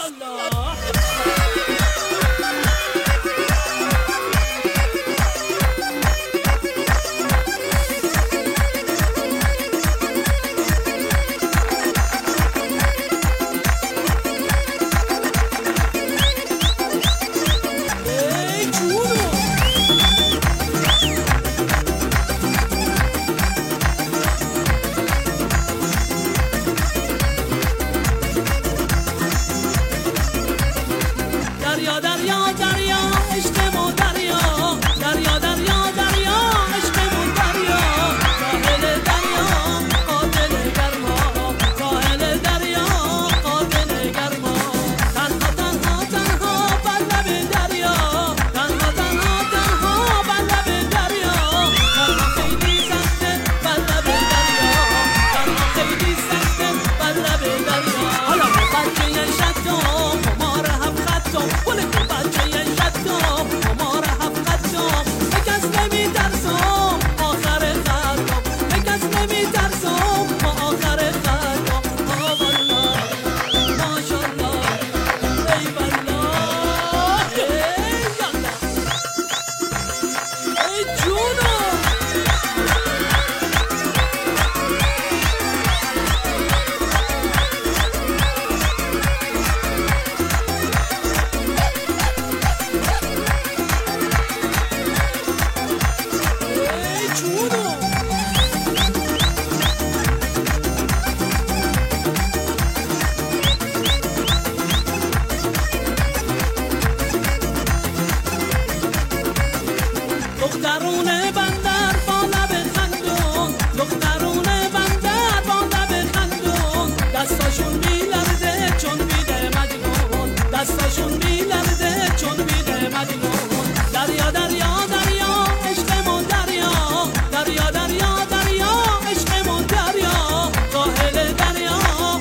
دخترونه بندر با لب خندون، دخترونه بندر با لب خندون، دستاشون میلرزه چون بیده مجنون، دستاشون میلرزه چون بیده مجنون. دریا دریا دریا عشقمون دریا، دریا دریا دریا عشقمون دریا، ساحل دریا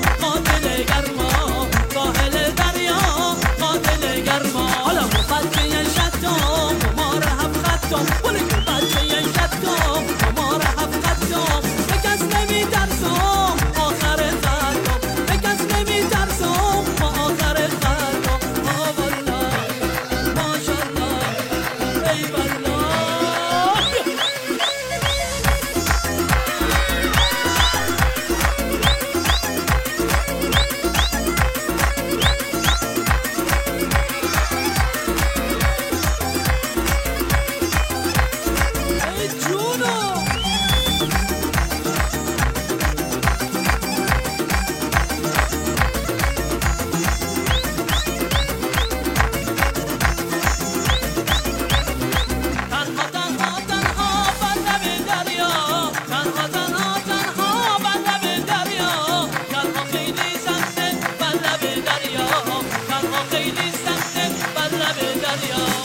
قاتل گرما، ساحل دریا قاتل گرما. حالا مفجع شدم ما را هم خدم، ولی که بچه شدم ما را هم خدم، بکس نمی ترسم آخر خدم، بکس نمی ترسم آخر خدم. والله ماشالله ای والله. ای جونو تنها تنها تنها بر لب دریا، تنها تنها تنها بر لب دریا، تنها خیلی سخته بر لب دریا، تنها خیلی سخته بر لب دریا.